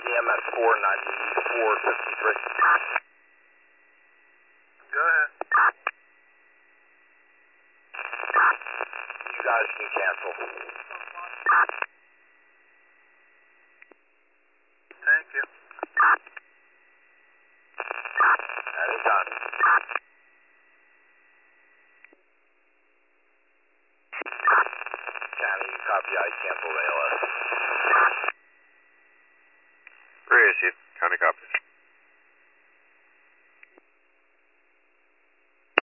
EMS 49453. Go ahead. You guys can cancel. Thank you. Anytime. County, you copy, I cancel ALS. Reissue. County copies.